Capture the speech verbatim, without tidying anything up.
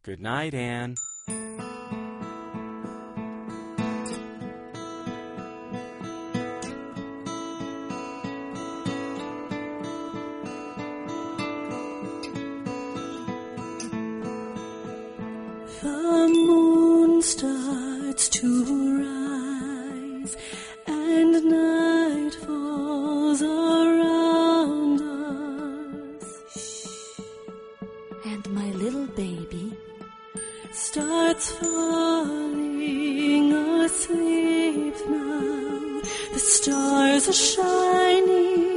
Good night, Anne. The moon starts to rise, and night falls around us. And my little baby starts falling asleep now. The stars are shining